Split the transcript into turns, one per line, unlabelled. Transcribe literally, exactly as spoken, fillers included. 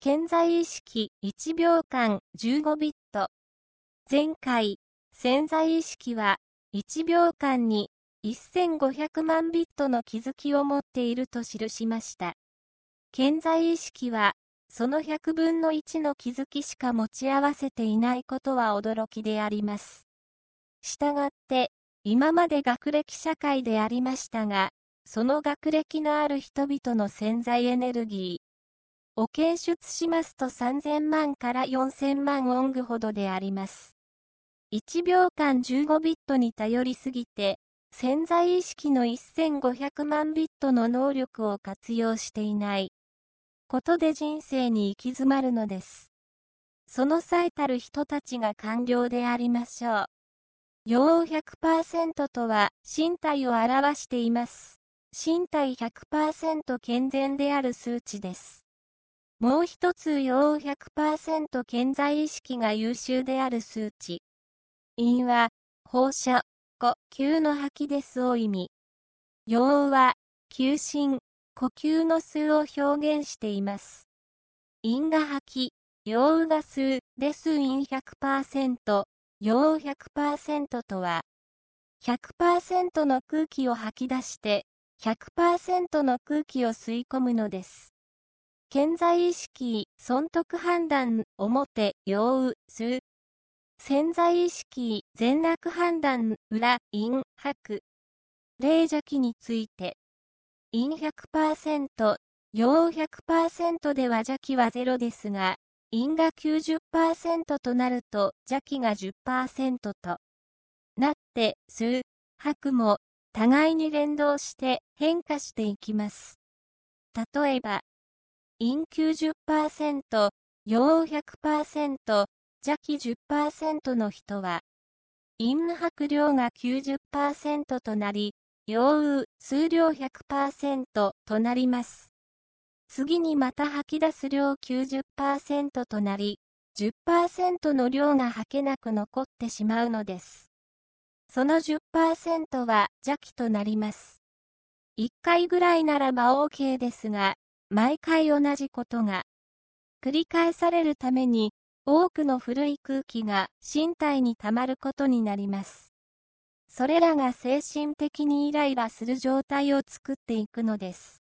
顕在意識いちびょうかんじゅうごビット。前回、潜在意識はいちびょうかんにせんごひゃくまんビットの気づきを持っていると記しました。顕在意識は、そのひゃくぶんのいちの気づきしか持ち合わせていないことは驚きであります。したがって、今まで学歴社会でありましたが、その学歴のある人々の潜在エネルギーを検出しますとさんぜんまんからよんせんまんオングほどであります。いちびょうかんじゅうごビットに頼りすぎて、潜在意識のせんごひゃくまんビットの能力を活用していないことで人生に行き詰まるのです。その最たる人たちが官僚でありましょう。陽黄 ひゃくパーセント とは身体を表しています。身体 ひゃくパーセント 健全である数値です。もう一つ陽黄 ひゃくパーセント 潜在意識が優秀である数値。陰は放射、呼吸の吐き出すを意味。陽は吸心、呼吸の数を表現しています。陰が吐き、陽が吸うで数陰 ひゃくパーセント、陽 ひゃくパーセント とは、ひゃくパーセント の空気を吐き出して、ひゃくパーセント の空気を吸い込むのです。潜在意識、損得判断、表、陽、数。潜在意識、全楽判断、裏、陰、白。例邪気について。陰 ひゃくパーセント、陽 ひゃくパーセント では邪気はゼロですが、陰が きゅうじゅっパーセント となると邪気が じゅっパーセント となって、数、白も互いに連動して変化していきます。例えば、陰 きゅうじゅっパーセント、陽 ひゃくパーセント、邪気 じゅっパーセント の人は、陰の白量が きゅうじゅっパーセント となり、陽数量 ひゃくパーセント となります。次にまた吐き出す量 きゅうじゅっパーセント となり、じゅっパーセント の量が吐けなく残ってしまうのです。その じゅっパーセント は邪気となります。いっかいぐらいならば OK ですが、毎回同じことが繰り返されるために、多くの古い空気が身体に溜まることになります。それらが精神的にイライラする状態を作っていくのです。